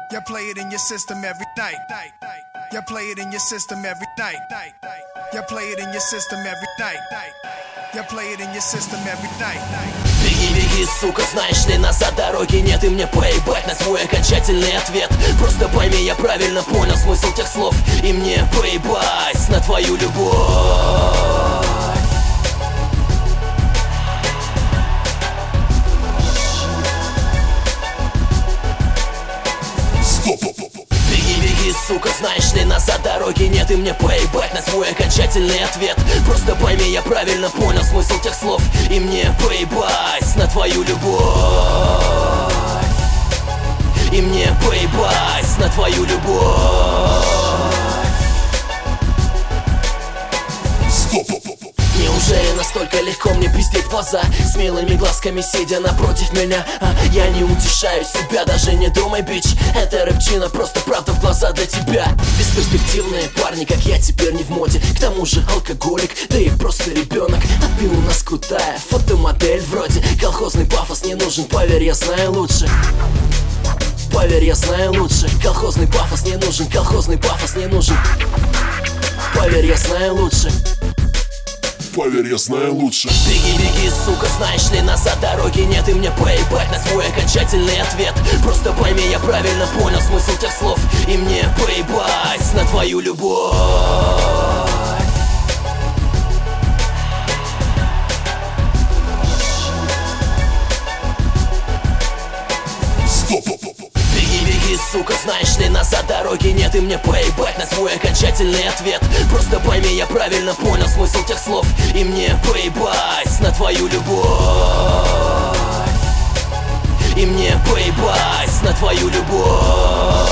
You play it in your system every night. You play it in your system every night. You play it in your system every night. You play it in your system every night. Беги, беги, сука, знаешь ли, назад дороги нет. И мне поебать на твой окончательный ответ. Просто пойми, я правильно понял смысл тех слов. И мне поебать на твою любовь. Беги, беги, сука, знаешь ли, назад дороги нет. И мне поебать на твой окончательный ответ. Просто пойми, я правильно понял смысл тех слов. И мне поебать на твою любовь. И мне поебать на твою любовь. Неужели настолько легко мне пиздеть в глаза, смелыми глазками сидя напротив меня? Я не утешаю себя, даже не думай, бич. Это рэпчина, просто правда в глаза для тебя. Бесперспективные парни, как я, теперь не в моде. К тому же алкоголик, да и просто ребенок. А ты у нас крутая фотомодель вроде. Колхозный пафос не нужен, поверь, я знаю лучше. Поверь, я знаю лучше. Колхозный пафос не нужен, колхозный пафос не нужен. Поверь, я знаю лучше. Поверь, я знаю лучше. Беги, беги, сука, знаешь ли, назад дороги нет. И мне поебать на твой окончательный ответ. Просто пойми, я правильно понял смысл тех слов. И мне поебать на твою любовь. Беги, беги, сука, знаешь ли, назад дороги нет. И мне поебать на твой окончательный ответ. Просто пойми, я правильно понял смысл тех слов. И мне поебать на твою любовь. И мне поебать на твою любовь.